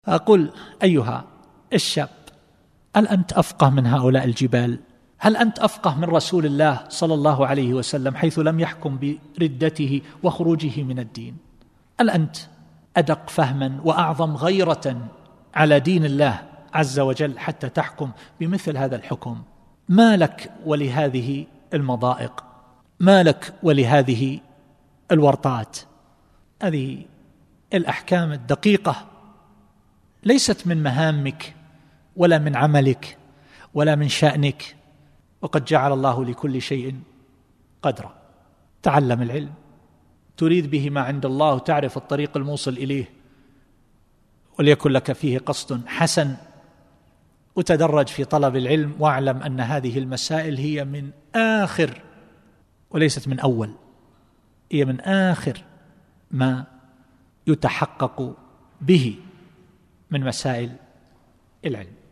أقول أيها الشاب، هل أنت أفقه من هؤلاء الجبال؟ هل أنت أفقه من رسول الله صلى الله عليه وسلم حيث لم يحكم بردته وخروجه من الدين؟ هل أنت أدق فهما وأعظم غيرة على دين الله عز وجل حتى تحكم بمثل هذا الحكم؟ ما لك ولهذه المضائق؟ ما لك ولهذه الورطات؟ هذه الأحكام الدقيقة ليست من مهامك ولا من عملك ولا من شأنك، وقد جعل الله لكل شيء قدرا. تعلم العلم تريد به ما عند الله وتعرف الطريق الموصل إليه، وليكن لك فيه قصد حسن، وتدرج في طلب العلم، واعلم أن هذه المسائل هي من آخر وليست من أول، هي من آخر ما يتحقق به من مسائل العلم.